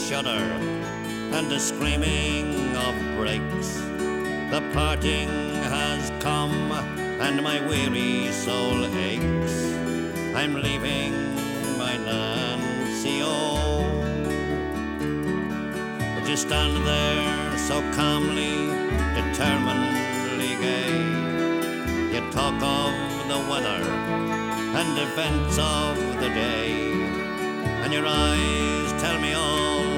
shudder and the screaming of brakes. The parting has come and my weary soul aches. I'm leaving my Nancy, oh. But you stand there so calmly, determinedly gay. You talk of the weather and events of the day, and your eyes tell me all